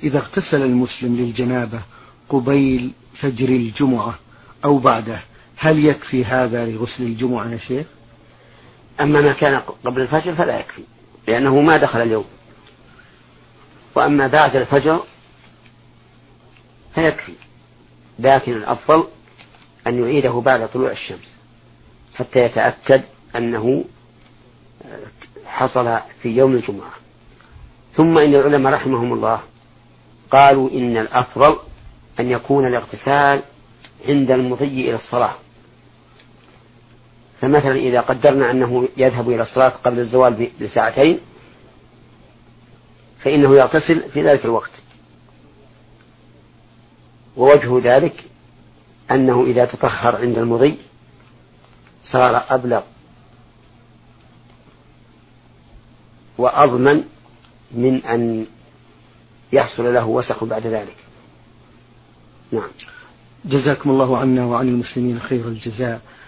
إذا اغتسل المسلم للجنابة قبيل فجر الجمعة أو بعده هل يكفي هذا لغسل الجمعة يا شيخ؟ أما ما كان قبل الفجر فلا يكفي لأنه ما دخل اليوم، وأما بعد الفجر فيكفي، لكن الأفضل أن يعيده بعد طلوع الشمس حتى يتأكد أنه حصل في يوم الجمعة. ثم إن العلماء رحمهم الله قالوا إن الأفضل أن يكون الاغتسال عند المضي إلى الصلاة، فمثلا إذا قدرنا أنه يذهب إلى الصلاة قبل الزوال بساعتين فإنه يغتسل في ذلك الوقت، ووجه ذلك أنه إذا تطهر عند المضي صار أبلغ وأضمن من أن يحصل له وسخ بعد ذلك. نعم. جزاكم الله عنا وعن المسلمين خير الجزاء.